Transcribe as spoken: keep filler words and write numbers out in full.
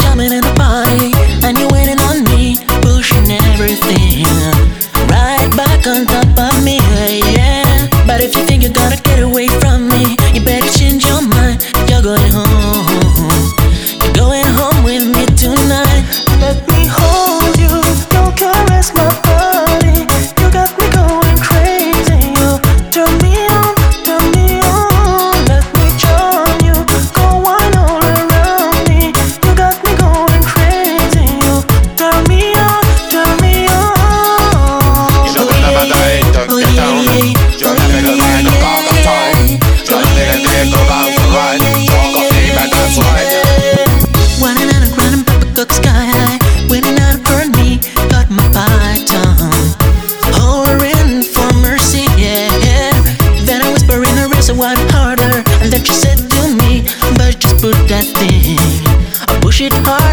coming in the party, and you're waiting on me, pushing everything right back on top of me, yeah. But if you think you're gonna get away from me, you better change your mind. You're going home. You're going home with me tonight. Let me hold you, don't caress my body. You got me going crazy. You turn me on, turn me on. Let me join you, go on all around me. You got me going crazy. You turn me on, turn me on. You know the number nine, don't get down. You're the nigga man, the ball of time. You're the nigga that go out for run. Talk of me, man, that's right. Running out of ground and pepper cook sky high. Winning out for me, got my python. Hollering for mercy, yeah. Then I whisper in her ear so I harder. And then she said to me, but just put that thing, I push it hard.